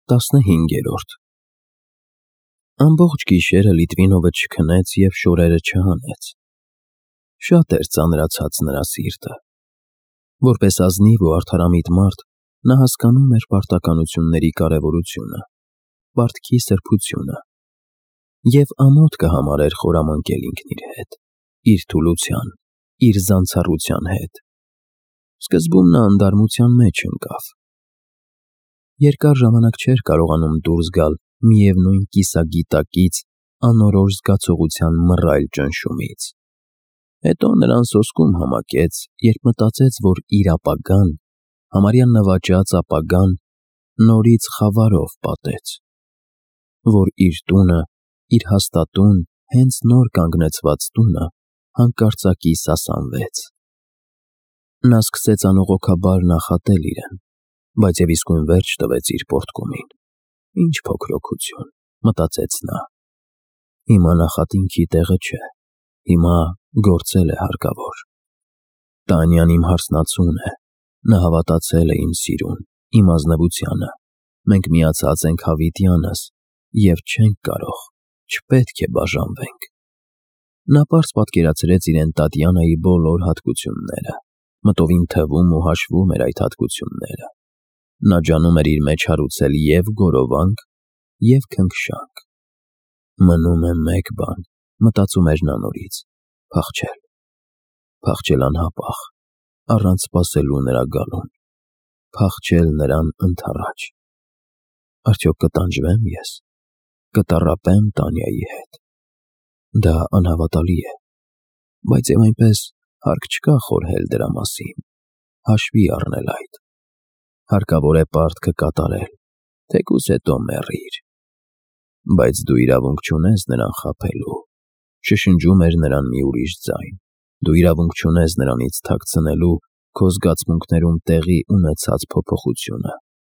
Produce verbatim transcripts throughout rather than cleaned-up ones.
տասնհինգերորդ Ամբողջ գիշերը Լիտվինովը չքնեց և շորերը չհանեց. շատ էր ծանրացած նրա սիրտը. որպես ազնիվ ու արդարամիտ մարդ, նա հասկանում էր պարտականությունների կարևորությունը, պարտքի սրբությունը և ամոթ կհամարեր խորամանկել ինքն իր հետ, իր թուլության, իր զանցառության հետ: Սկզբում նա անդարմության մեջ ընկավ. երկար ժամանակ չէր կարողանում դուրս գալ միևնույն կիսագիտակից անորոշ զգացողության մռայլ ճնշումից: Հետո նրան սոսկում համակեց, երբ մտածեց, որ իր ապագան, համարյա նվաճած ապագան, նորից խավարով պատեց, որ իր տունը, իր հաստատուն, հենց նոր կանգնեցված տունը հանկարծակի սասանվեց: Նա սկսեց անողոքաբար նախատել իրեն, բայց և իսկույն վերջ տվեց իր պոռթկումին: Ինչ փոքրօգություն, մտածեց նա, հիմա նախատինքի տեղը չէ, հիմա գործել է հարկավոր: Տանյան իմ հարսնացուն է, նա հավատացել է իմ սիրուն, իմ ազնվությանը, մենք միացած ենք հավիտյանս և չենք կարող, չպետք է բաժանվենք: Նա պարզ պատկերացրեց իրեն Տատյանայի բոլոր հատկությունները, մտովին թվում ու հաշվում էր այդ հատկությունները: Նա ջանում էր իր մեջ հարուցել և գորովանք և քնքշանք: Մնում է մեկ բան, մտածում էր նա նորից, փախչել: Փախչել անհապաղ, առանց սպասելու նրա գալուն, փախչել նրան ընդառաջ: Արդյոք կտանջվե՞մ ես, կտառապե՞մ Տանյայի հետ: Դա անհավատալի է, բայց և այնպես հարկ չկա խորհել դրա մասին, հաշվի առնել այդ: Հարկավոր է պարտքը կատարել, թեկուզ հետո մեռիր: Բայց դու իրավունք չունես նրան խաբելու, շշնջում էր նրան մի ուրիշ ձայն, դու իրավունք չունես նրանից թաքցնելու քո զգացմունքներում տեղի ունեցած փոփոխությունը: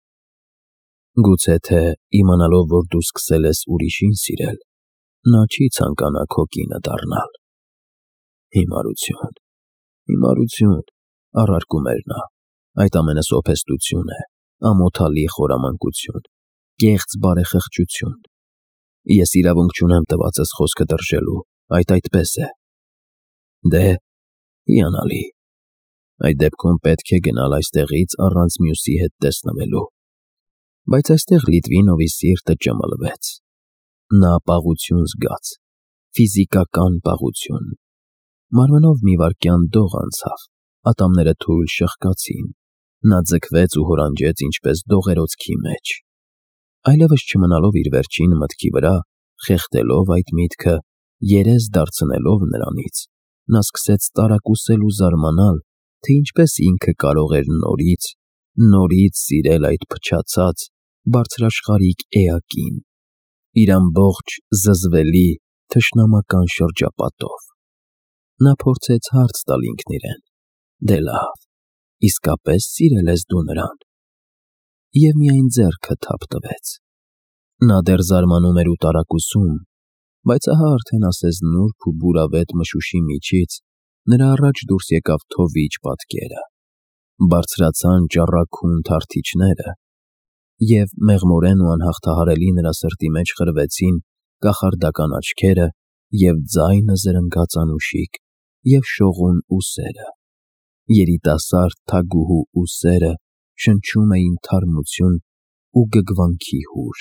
Գուցե թե իմանալով, որ դու սկսել ես ուրիշին սիրել, նա չի ցանկանա քո կինը դառնալ: Հիմարություն, հիմարություն, առարկում էր նա, այդ ամենը սոփեստություն է, ամոթալի խորամանկություն, կեղծ բարեխղճություն: Ես իրավունք չունեմ տվածս խոսքը դրժելու, այդ այդպես է: Դե, հիանալի, այդ դեպքում պետք է գնալ այստեղից առանց մյուսի հետ տեսնվելու: Բայց այստեղ Լիտվինովի սիրտը ճմլվեց: Նա պաղություն զգաց, ֆիզիկական պաղություն: Մարմնով մի վայրկյան դող անցավ, ատամները թույլ շխկացին, նա ձգվեց ու հորանջեց ինչպես դողերոցքի մեջ: Այլևս չմնալով իր վերջին մտքի վրա, խեղդելով այդ միտքը, երես դարձնելով նրանից, նա սկսեց տարակուսել ու զարմանալ, թե ինչպես ինքը կարող էր նորից, նորից սիրել այդ փչացած, բարձրաշխարհիկ էակին, իր ամբողջ զզվելի, թշնամական շրջապատով: Նա փորձեց հարց տալ ինքն իրեն. դե լավ, իսկապե՞ս սիրել ես դու նրան: Եվ միայն ձեռքը թափ տվեց: Նա դեռ զարմանում էր ու տարակուսում, բայց ահա արդեն ասես նուրբ ու բուրավետ մշուշի միջից նրա առաջ դուրս եկավ թովիչ պատկերը, բարձրացան ճառագուն թարթիչները և մեղմորեն ու անհաղթահարելի նրա սրտի մեջ խրվեցին կախարդական աչքերը և ձայնը զրնգաց անուշիկ և շողուն ուսերը: Երիտասարդ թագուհու ուսերը շնչում էին թարմություն ու գգվանքի հուր: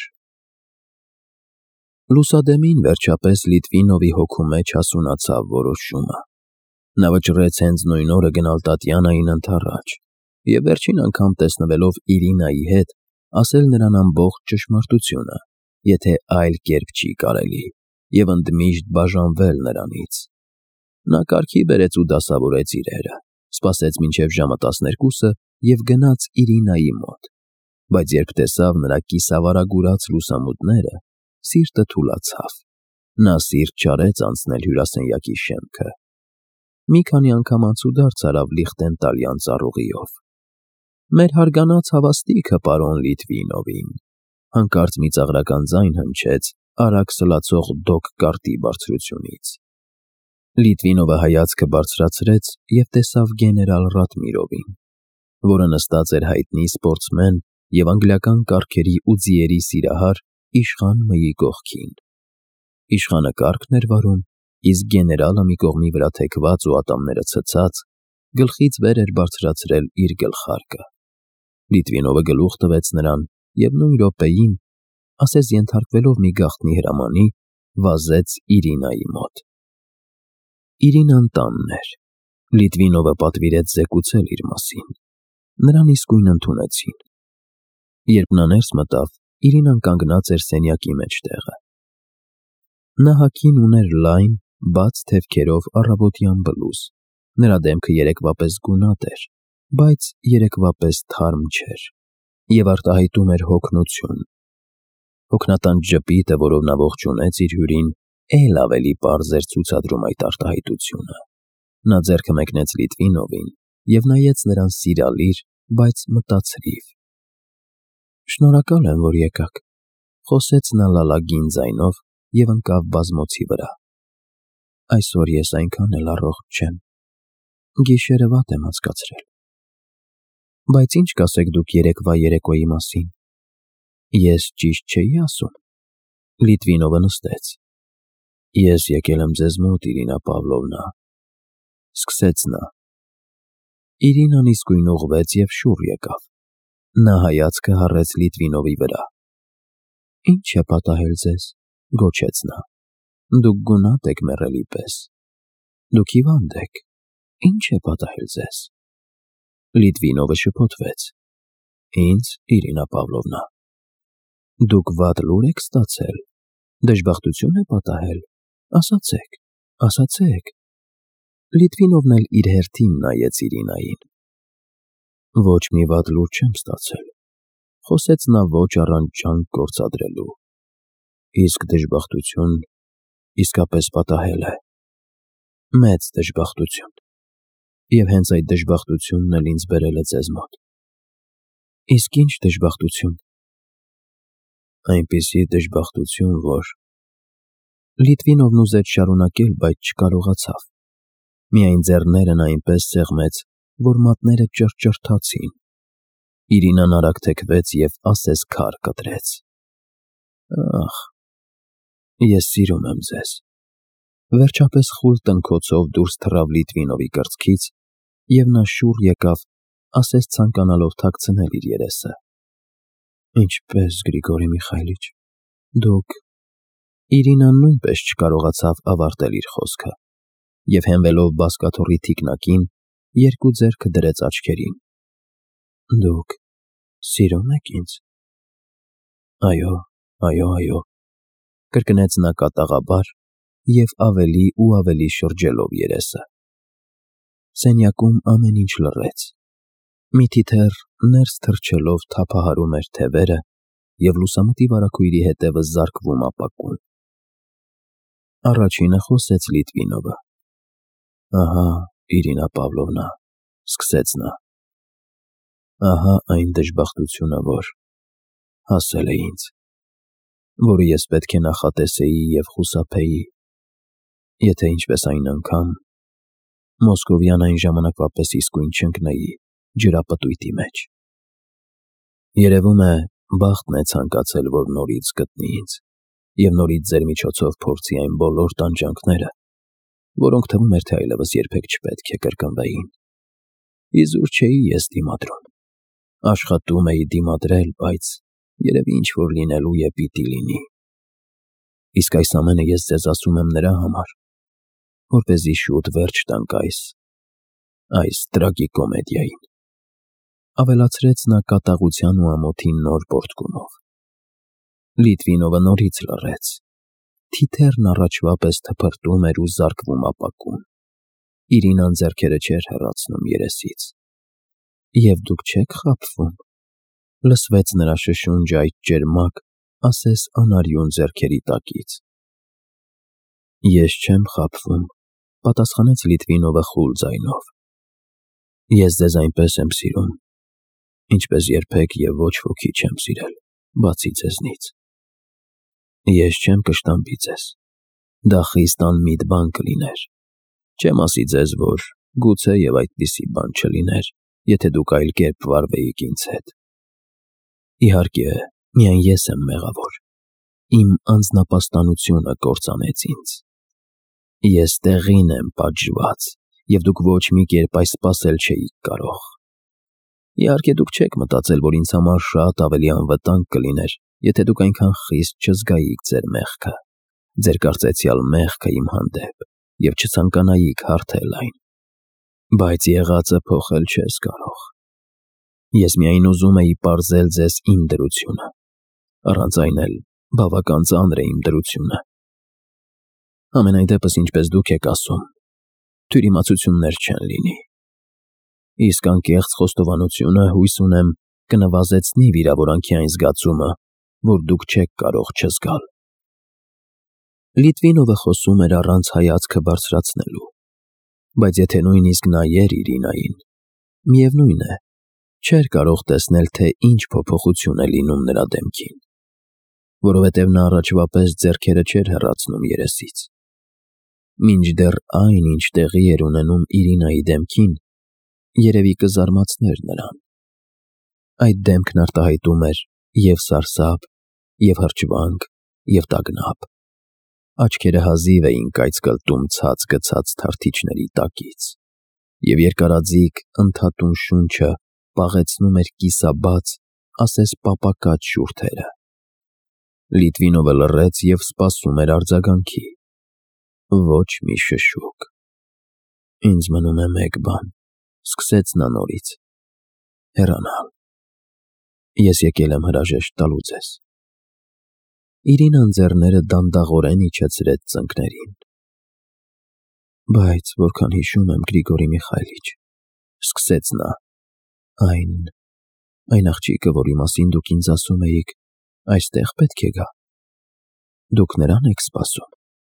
Լուսադեմին վերջապես Լիտվինովի հոգու մեջ հասունացավ որոշումը: Նա վճռեց հենց նույն օրը գնալ Տատյանային ընդառաջ և վերջին անգամ տեսնվելով Իրինայի հետ, ասել նրան ամբողջ ճշմարտությունը, եթե այլ կերպ չի կարելի, և ընդմիշտ բաժանվել նրանից: Նա կարգի բերեց ու դասավորեց իրերը, սպասեց մինչև ժամը տասներկուսը և գնաց Իրինայի մոտ: Բայց երբ տեսավ նրա կիսավարագուրած լուսամուտները, սիրտը թուլացավ: Նա սիրտ չարեց անցնել հյուրասենյակի շեմքը: Մի քանի անգամ անցուդարձ արավ Լիխտենտալյան ծառուղիով: Մեր հարգանած հավաստիքը պարոն Լիտվինովին, հանկարծ մի ծաղրական ձայն հնչեց արագ սլացող դոկ-կարտի բարձրությունից: Լիտվինովը հայացքը բարձրացրեց և տեսավ գեներալ Ռատմիրովին, որը նստած էր հայտնի սպորտսմեն և անգլիական կառքերի ու ձիերի սիրահար իշխան Մըի կողքին։ Իշխանը կառքն էր վարում, իսկ գեներալը մի կողմի վրա թեքված ու ատամները ցցած, գլխից վեր էր բարձրացրել իր գլխարկը։ Լիտվինովը գլուխ տվեց նրան և նույն րոպեին, ասես ենթարկվելով մի գաղտնի հրամանի, վազեց Իրինայի մոտ։ Իրինան տանն էր։ Լիտվինովը պատվիրեց զեկուցել իր մասին։ Նրան իսկույն ընդունեցին։ Երբ նա ներս մտավ, Իրինան կանգնած էր սենյակի մեջտեղը։ Նա հագին ուներ լայն, բաց թևքերով առավոտյան բլուզ։ Նրա դեմքը երեկվա պես գունատ էր, բայց երեկվա պես թարմ չէր, և արտահայտում էր հոգնություն։ Հոգնատանջ ժպիտը, որով նա ողջունեց իր հյուրին, էլ ավելի պարզ էր ցուցադրում այդ արտահայտությունը։ Նա ձեռքը մեկնեց Լիտվինովին և նայեց նրան սիրալիր, բայց մտածրիվ։ «Շնորհակալ եմ, որ եկաք», խոսեց նա լալագին ձայնով և ընկավ բազմոցի վրա։ «Այսօր ես այնքան էլ առողջ չեմ։ Գիշերը վատ եմ անցկացրել։ Բայց ինչ կասեք դուք երեկվա երեկոյի մասին։ Ես ճիշտ չէի՞ ասում»։ Լիտվինովը նստեց։ «Ես եկել եմ ձեզ մոտ, Իրինա Պավլովնա», սկսեց նա։ Իրինան իսկույն ուղղվեց և շուռ եկավ։ Նա հայացքը հառեց Լիտվինովի վրա։ «Ինչ է պատահել ձեզ», գոչեց նա։ «Դուք գունատ եք մեռելի պես։ Դուք հիվանդ եք։ Ինչ է պատահել ձեզ»։ Լիտվինովը շփոթվեց։ «Ինձ, Իրինա Պավլովնա։ Դուք վատ լուր եք ստացել։ Դժբախտություն է պատահել։ Ասացեք, ասացեք»։ Լիտվինովն էլ իր հերթին նայեց Իրինային։ «Ոչ մի վատ լուր չեմ ստացել», խոսեց նա ոչ առանց ջանք գործադրելու։ «Իսկ դժբախտություն իսկապես պատահել է։ Մեծ դժբախտություն։ Եվ հենց այդ դժբախտությունն էլ ինձ բերել է ձեզ մոտ»։ «Իսկ ինչ դժբախտություն»։ «Այնպիսի դժբախտություն, որ…» Լիտվինովն ուզեց շարունակել, բայց չկարողացավ։ Միայն ձեռներն այնպես սեղմեց, որ մատները ճռճռթացին։ Իրինան արագ թեքվեց և ասես քար կտրեց։ «Ախ, ես սիրում եմ ձեզ»։ Վերջապես խուլ տնքոցով դուրս թռավ Լիտվինովի կրծքից, և նա շուռ եկավ, ասես ցանկանալով թաքցնել իր երեսը։ «Ինչպե՞ս, Գրիգորի Միխայիլիչ, դուք…» Իրինան նույնպես չկարողացավ ավարտել իր խոսքը, և հենվելով բազկաթոռի թիկնակին, երկու ձեռքը դրեց աչքերին։ «Դուք սիրո՞ւմ եք ինձ»։ «Այո, այո, այո», կրկնեց նա կատաղաբար և ավելի ու ավելի շրջելով երեսը։ Սենյակում ամեն ինչ լռեց։ Մի թիթեռ ներս թռչելով թափահարում էր թևերը, և լուսամուտի վարագույրի հետևը զարկվում ապակուն։ Առաջինը խոսեց Լիտվինովը։ «Ահա, Իրինա Պավլովնա», սկսեց նա, «ահա այն դժբախտությունը, որ հասել է ինձ, որը ես պետք է նախատեսեի և խուսափեի, եթե ինչպես այն անգամ մոսկովյան այն ժամանակվա պես իսկույն չընկնեի ջրապտույտի մեջ։ Երևում է, բախտն է ցանկացել, որ նորից գտնի ինձ և նորից ձեր միջոցով փորձի այն բոլոր տանջանքները, որոնք թվում էր, թե այլևս երբեք չպետք է կրկնվեին։ Իզուր չէի ես դիմադրում։ Աշխատում էի դիմադրել, բայց երևի ինչ-որ լինելու է պիտի լինի։ Իսկ այս ամենը ես ձեզ ասում եմ նրա համար, որպեսզի շուտ վերջ տանք այս… այս տրագիկոմեդիային», ավելացրեց նա կատաղության ու ամոթի նոր պոռթկումով։ Լիտվինովը նորից լռեց։ Թիթեռն առաջվա պես թփրտում էր ու զարկվում ապակուն։ Իրինան ձեռքերը չէր հեռացնում երեսից։ «Եվ դուք չեք խաբվում», լսվեց նրա շշունջը այդ ճերմակ, ասես անարյուն ձեռքերի տակից։ «Ես չեմ խաբվում», պատասխանեց Լիտվինովը խուլ ձայնով։ «Ես ձեզ այնպես եմ սիրում, ինչպես երբեք և ոչ ոքի չեմ սիրել, բացի ձեզնից։ Ես չեմ կշտամբի ձեզ, դա խիստ անմիտ բան կլիներ, չեմ ասի ձեզ, որ գուցե և այդպիսի բան չլիներ, եթե դուք այլ կերպ վարվեիք ինձ հետ։ Իհարկե, միայն ես եմ մեղավոր։ Իմ անձնապաստանությունը կործանեց ինձ։ Ես տեղին եմ պատժված, և դուք ոչ մի կերպ այս սպասել չէիք կարող։ Իհարկե, դուք չեք մտածել, որ ինձ համար շատ ավելի անվտանգ կլիներ, եթե դուք այնքան խիստ չզգայիք ձեր մեղքը, ձեր կարծեցյալ մեղքը իմ հանդեպ, և չցանկանայիք հարթել այն։ Բայց եղածը փոխել չես կարող։ Ես միայն ուզում էի պարզել ձեզ իմ դրությունը, առանց այն էլ բավական ծանր է իմ դրությունը։ Համենայն դեպս, ինչպես դուք եք ասում, թյուրիմացություններ չեն լինի։ Իսկ անկեղծ խոստովանությունը, հույս ունեմ, կնվազեցնի վիրավորանքի այն զգացումը, որ դուք չեք կարող չզգալ։ Լիտվինովը խոսում էր առանց հայացքը բարձրացնելու, բայց եթե նույնիսկ նայեր Իրինային, միևնույն է, չէր կարող տեսնել, թե ինչ փոփոխություն է լինում նրա դեմքին, որովհետև նա առաջվա պես ձեռքերը չէր հեռացնում երեսից։ Մինչդեռ այն, ինչ տեղի էր ունենում Իրինայի դեմքին, երևի կզարմացներ նրան։ Այդ դեմքն արտահայտում էր և սարսափ, և հրճվանք, և տագնապ։ Աչքերը հազիվ էին կայծ կլտում ցած գցած թարթիչների տակից, և երկարաձիգ, ընդհատուն շունչը պաղեցնում էր կիսաբաց, ասես պապակած շուրթերը։ Լիտվինովը լռեց և սպասում էր արձագանքի։ Ոչ մի շշուկ։ Ինձ մնում է մեկ բան, սկսեց նա նորից, հեռանալ։ Ես եկել եմ հրաժեշտ տալու ձեզ։ Իրինան ձեռները դանդաղորեն իջեցրեց ծնկներին։ Բայց որքան հիշում եմ, Գրիգորի Միխայիլիչ, սկսեց նա, այն, այն աղջիկը, որի մասին դուք ինձ ասում էիք, այստեղ պետք է գա։ Դուք նրան եք սպասում։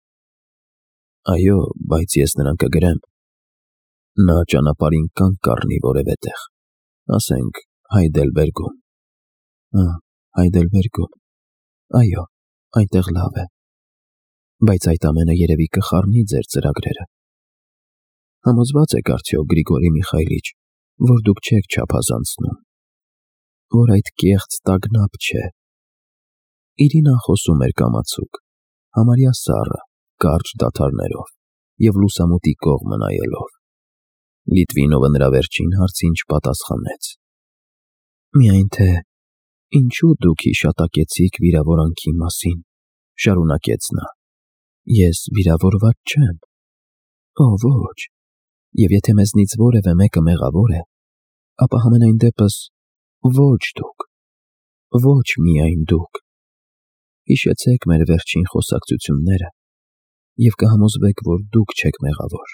Այո, բայց ես նրան կգրեմ։ Նա ճանապարհին կանգ կառնի որևէ տեղ, ասենք Հայդելբերգում։ Ահ, Հայդելբերգում։ Այո, այնտեղ լավ է։ Բայց այդ ամենը երևի կխառնի ձեր ծրագրերը։ Համոզվա՞ծ եք արդյոք, Գրիգորի Միխայիլիչ, որ դուք չեք չափազանցնում, որ այդ կեղծ տագնապ չէ։ Իրինան խոսում էր կամացուկ, համարյա սառը, կարճ դադարներով և լուսամուտի կողմը նայելով։ Լիտվինովը նրա վերջին հարցին չպատասխանեց։ Միայն թե ինչու դուք հիշատակեցիք վիրավորանքի մասին, շարունակեց նա։ Ես վիրավորված չեմ։ Օ, ոչ, և եթե մեզնից որևէ մեկը մեղավոր է, ապա համենայն դեպս ոչ դուք, ոչ միայն դուք։ Հիշեցեք մեր վերջին խոսակցությունները և կհամոզվեք, որ դուք չեք մեղավոր։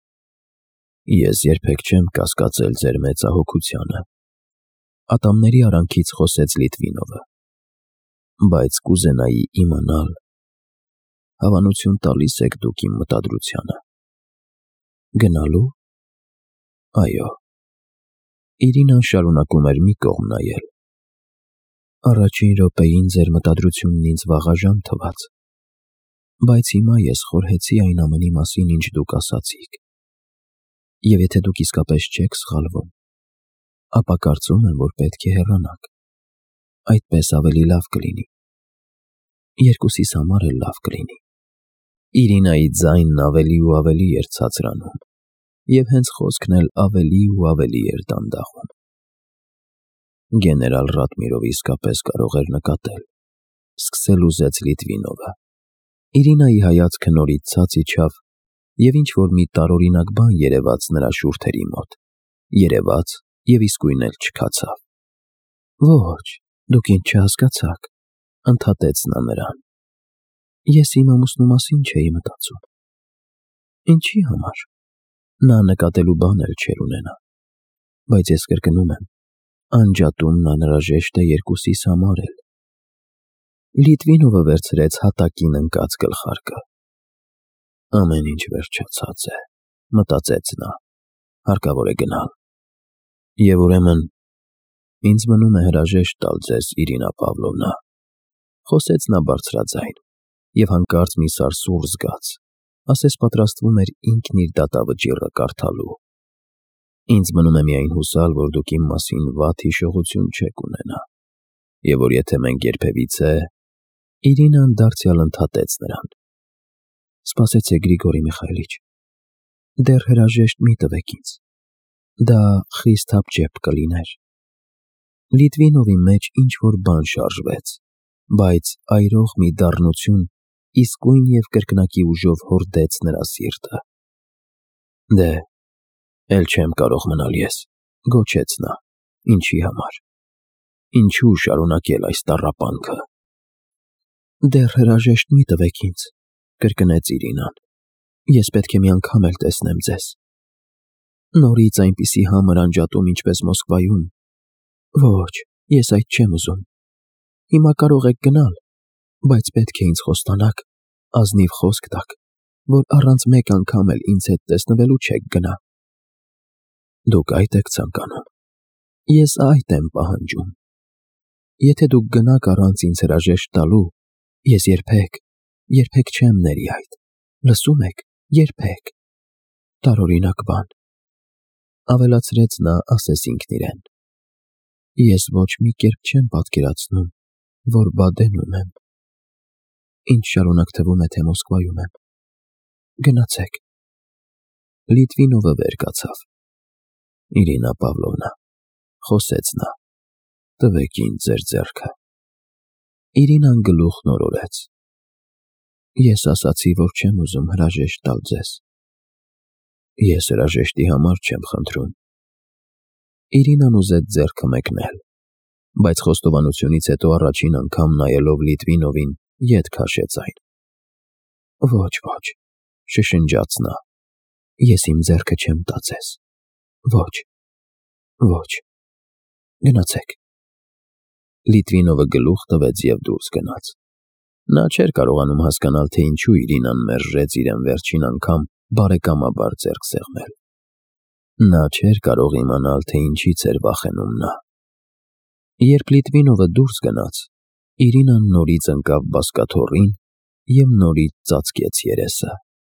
Ես երբեք չեմ կասկածել ձեր մեծահոգությանը, ատամների արանքից խոսեց Լիտվինովը, բայց կուզենայի իմանալ, հավանություն տալի՞ս եք դուք իմ մտադրությանը։ Գնալու։ Այո։ Իրինան շարունակում էր մի կողմ նայել։ Առաջին րոպեին ձեր մտադրությունն ինձ վաղաժամ թվաց, բայց հիմա ես խորհեցի այն ամենի մասին, ինչ դուք ասացիք։ Եվ եթե դուք իսկապես չեք սխալվում, ապա կարծում եմ, որ պետք է հեռանաք։ Այդպես ավելի լավ կլինի։ Երկուսիս համար էլ լավ կլինի։ Իրինայի ձայնն ավելի ու ավելի էր ցածրանում, և հենց խոսքն էլ ավելի ու ավելի էր դանդաղում։ Գեներալ Ռադմիրովը իսկապես կարող էր նկատել, սկսել ուզեց Լիտվինովը։ Իրինայի հայացքը նորից ցած իջավ, և ինչ-որ մի տարօրինակ բան երևաց նրա շուրթերի մոտ, երևաց և իսկույն էլ չքացավ։ Ոչ, դուք ինձ չհասկացաք, ընդհատեց նա նրան։ Ես իմ ամուսնու մասին չէի մտածում։ Ինչի համար։ Նա նկատելու բան էլ չէր ունենա։ Բայց ես կրկնում եմ, անջատումն անհրաժեշտ է երկուսիս համար էլ։ Լիտվինովը վերցրեց հատակին ընկած գլխարկը։ Ամեն ինչ վերջացած է, մտածեց նա, հարկավոր է գնալ։ Եվ ուրեմն ինձ մնում է հրաժեշտ տալ ձեզ, Իրինա Պավլովնա, խոսեց նա բարձրաձայն, և հանկարծ մի սարսուռ զգաց, ասես պատրաստվում էր ինքն իր դատավճիռը կարդալու։ Ինձ մնում է միայն հուսալ, որ դուք իմ մասին վատ հիշողություն չեք ունենա, եւ որ եթե մենք երբևիցե… Իրինան դարձյալ ընդհատեց նրան. Սպասեցեք, Գրիգորի Միխայելիչ, դեռ հրաժեշտ մի տվեք ինձ, դա խիստ հապճեպ կլիներ… Լիտվինովի մեջ ինչ-որ բան շարժվեց, բայց այրող մի դառնություն իսկույն և կրկնակի ուժով հորդեց նրա սիրտը։ Դե, էլ չեմ կարող մնալ ես, գոչեց նա, ինչի համար, ինչու շարունակել այս տառապանքը… Դեռ հրաժեշտ մի տվեք ինձ, կրկնեց Իրինան, ես պետք է մի անգամ էլ տեսնեմ ձեզ… Նորից այնպիսի համր անջատում, ինչպես Մոսկվայում… Ոչ, ես այդ չեմ ուզում… Հիմա կարող եք գնալ, բայց պետք է ինձ խոստանաք, ազնիվ խոսք տաք, որ առանց մեկ անգամ էլ ինձ հետ տեսնվելու չեք գնա… Դուք այդ եք ցանկանում… Ես այդ եմ պահանջում… Եթե դուք գնաք առանց ինձ հրաժեշտ տալու, ես երբեք, երբեք չեմ ների այդ, լսում եք, երբեք… Տարօրինակ բան… Ավելացրեց նա ասես ինքն իրեն. Ես ոչ մի կերպ չեմ պատկերացնում, որ Բադենում եմ… Ինչ շարունակ թվում է, թե Մոսկվայում եմ… Գնացեք… Լիտվինովը վեր կացավ. Իրինա Պավլովնա, խոսեց նա, տվեք ինձ ձեր ձեռքը… Իրինան գլուխն օրորեց. Ես ասացի, որ չեմ ուզում հրաժեշտ տալ ձեզ… Ես հրաժեշտի համար չեմ խնդրում… Իրինան ուզեց ձեռքը մեկնել, բայց խոստովանությունից հետո առաջին անգամ նայելով Լիտվինովին, ետ քաշեց այն… Ոչ, ոչ, շշնջաց նա, ես իմ ձեռքը չեմ տա ձեզ… Ոչ… Ոչ… Գնացեք… Լիտվինովը գլուխ տվեց և դուրս գնաց… Նա չէր կարողանում հասկանալ, թե ինչու Իրինան մերժեց իրեն վերջին անգամ բարեկամաբար ձեռք սեղմել… Նա չէր կարող իմանալ, թե ինչից էր վախենում նա… Երբ Լիտվինովը դուրս գնաց, Իրինան նորից ընկավ բազկաթոռին և նորից ծածկեց երեսը…